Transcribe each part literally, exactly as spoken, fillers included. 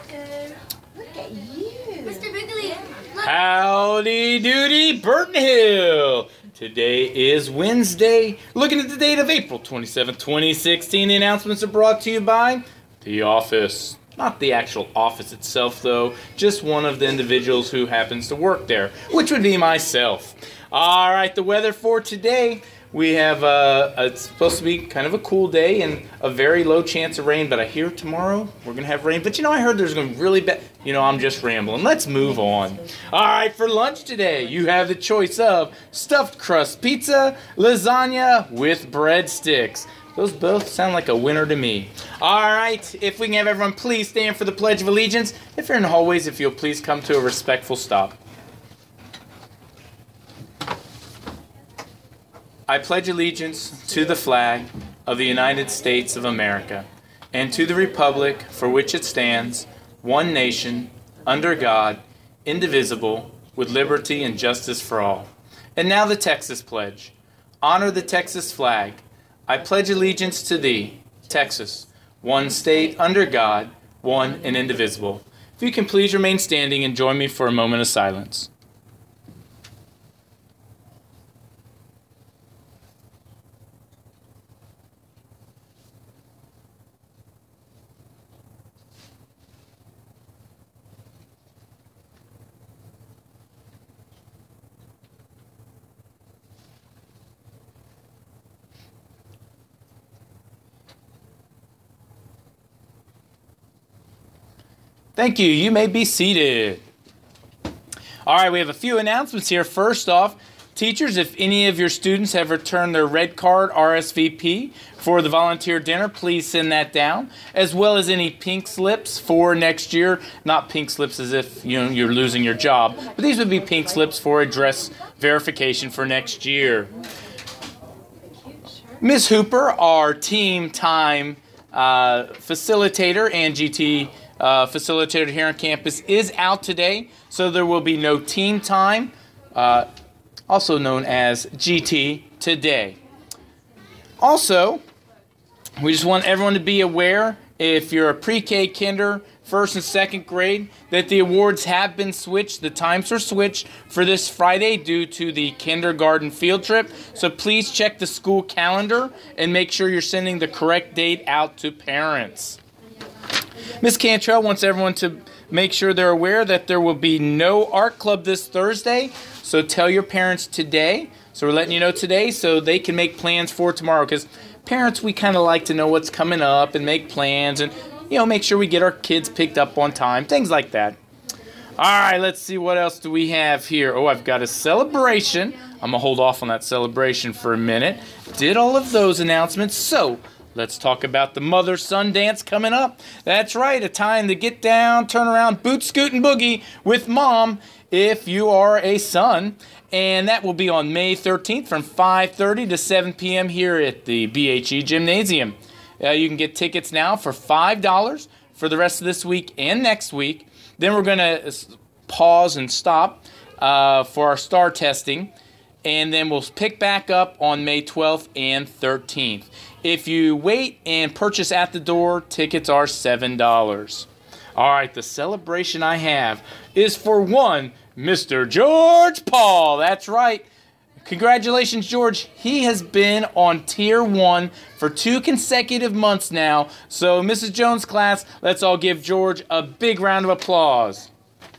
Rocco. Look at you. Mister Bigley. Look. Howdy doody, Burton Hill. Today is Wednesday. Looking at the date of April twenty-seventh, twenty sixteen. The announcements are brought to you by The Office. Not the actual office itself, though. Just one of the individuals who happens to work there, which would be myself. All right, the weather for today. We have, uh, it's supposed to be kind of a cool day and a very low chance of rain, but I hear tomorrow we're going to have rain. But you know, I heard there's going to be really bad. You know, I'm just rambling. Let's move on. All right, for lunch today, you have the choice of stuffed crust pizza, lasagna with breadsticks. Those both sound like a winner to me. All right, if we can have everyone please stand for the Pledge of Allegiance. If you're in the hallways, if you'll please come to a respectful stop. I pledge allegiance to the flag of the United States of America and to the republic for which it stands, one nation, under God, indivisible, with liberty and justice for all. And now the Texas Pledge. Honor the Texas flag. I pledge allegiance to thee, Texas, one state under God, one and indivisible. If you can please remain standing and join me for a moment of silence. Thank you. You may be seated. All right, we have a few announcements here. First off, teachers, if any of your students have returned their red card R S V P for the volunteer dinner, please send that down, as well as any pink slips for next year. Not pink slips as if you know, you're losing your job, but these would be pink slips for address verification for next year. Miz Hooper, our team time uh, facilitator and G T Uh, facilitator here on campus, is out today, so there will be no team time, uh, also known as G T, today. Also, we just want everyone to be aware, if you're a pre-K kinder, first and second grade, that the awards have been switched. The times are switched for this Friday due to the kindergarten field trip. So please check the school calendar and make sure you're sending the correct date out to parents. Miz Cantrell wants everyone to make sure they're aware that there will be no art club this Thursday. So tell your parents today. So we're letting you know today so they can make plans for tomorrow. Because parents, we kind of like to know what's coming up and make plans and, you know, make sure we get our kids picked up on time. Things like that. All right, let's see what else do we have here. Oh, I've got a celebration. I'm going to hold off on that celebration for a minute. Did all of those announcements. So let's talk about the mother-son dance coming up. That's right, a time to get down, turn around, boot, scoot, and boogie with mom if you are a son. And that will be on May thirteenth from five thirty to seven p.m. here at the B H E Gymnasium. Uh, you can get tickets now for five dollars for the rest of this week and next week. Then we're going to pause and stop uh, for our STAR testing. And then we'll pick back up on May twelfth and thirteenth. If you wait and purchase at the door, tickets are seven dollars. All right, the celebration I have is for one, Mister George Paul. That's right. Congratulations, George. He has been on Tier one for two consecutive months now. So, Missus Jones' class, let's all give George a big round of applause.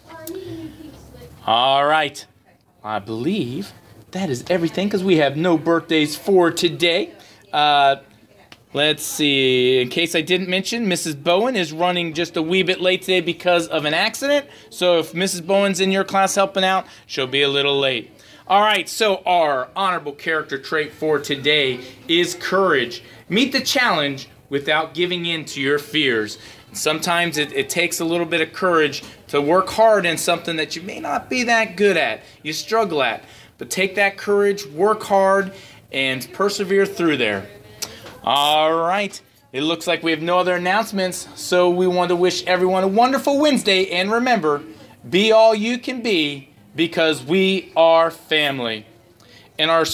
All right. I believe that is everything because we have no birthdays for today. Uh, let's see. In case I didn't mention, Missus Bowen is running just a wee bit late today because of an accident. So if Missus Bowen's in your class helping out, she'll be a little late. All right, so our honorable character trait for today is courage. Meet the challenge without giving in to your fears. Sometimes it, it takes a little bit of courage to work hard in something that you may not be that good at, you struggle at. But take that courage, work hard, and persevere through there. All right. It looks like we have no other announcements, so we want to wish everyone a wonderful Wednesday. And remember, be all you can be because we are family. And our